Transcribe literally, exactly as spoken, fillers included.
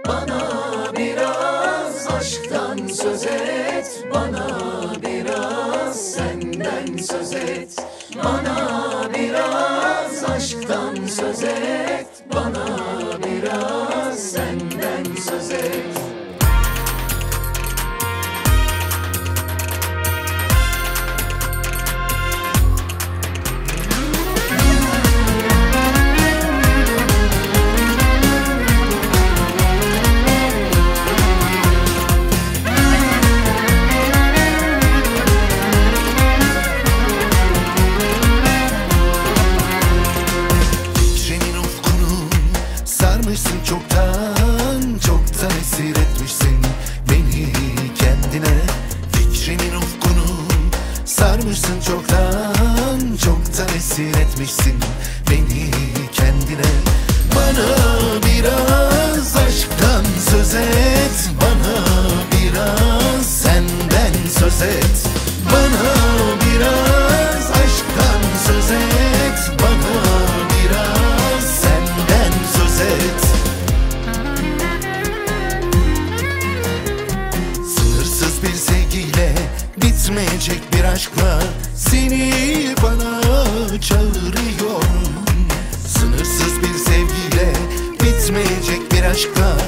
Bana biraz aşktan söz et, bana biraz senden söz et. Bana biraz aşktan söz et, bana biraz senden söz et. Sarmışsın çoktan, çoktan esir etmişsin beni kendine. Fikrimin ufkunu sarmışsın çoktan, çoktan esir etmişsin beni kendine. Bana biraz aşktan söz et, bana biraz senden söz et. Bana biraz aşktan söz et, bana biraz senden söz et. Sınırsız bir sevgiyle, bitmeyecek bir aşkla seni bana çağırıyorum. Sınırsız bir sevgiyle, bitmeyecek bir aşkla